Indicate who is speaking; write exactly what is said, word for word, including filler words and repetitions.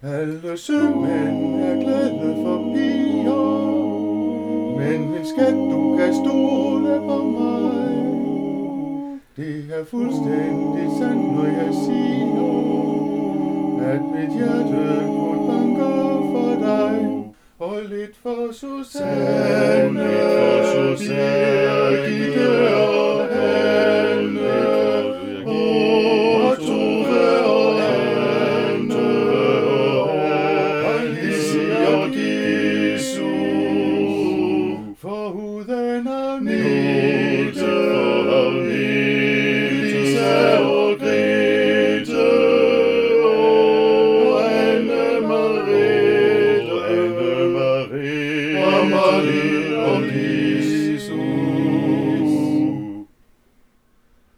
Speaker 1: Alle sømænd er glade for piger, men min skat, du kan stole på mig. Det er fuldstændig sandt, når jeg siger, at mit hjerte kun banker for dig. Og lidt for Susanne, Birgitte og Hanne, og Tove og Anne, og Lise og Gisu, for uden Agnete, Lisa og Grete, og Anne Marie, og Anne Marie, og Marie.